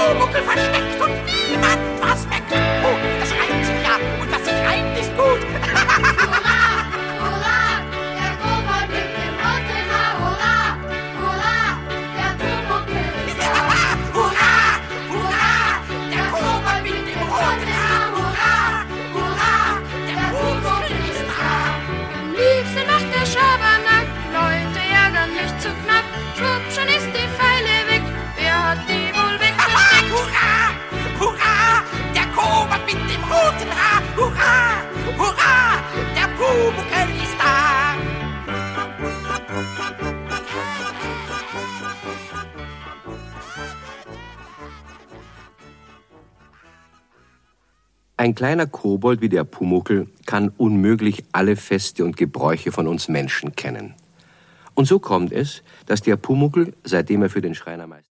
Pumuckl versteckt und niemand was merkt. Oh, das reimt sich ja und was sich reimt ist gut. Hurra, hurra, der Kobold mit dem roten Haar. Hurra, hurra, der Pumuckl ist da. Hurra, hurra, der Kobold mit dem roten Haar. Hurra, hurra, der Pumuckl ist da. Am liebsten macht der Schabernack, Leute ärgern mich zu knapp. Schwupp, schon ist die Pfeile weg, wer hat die wohl weggesteckt? Hurra, hurra, der Kobold mit dem roten Haar. Hurra, hurra, der Pumuckl ist da. Ein kleiner Kobold wie der Pumuckl kann unmöglich alle Feste und Gebräuche von uns Menschen kennen. Und so kommt es, dass der Pumuckl, seitdem er für den Schreinermeister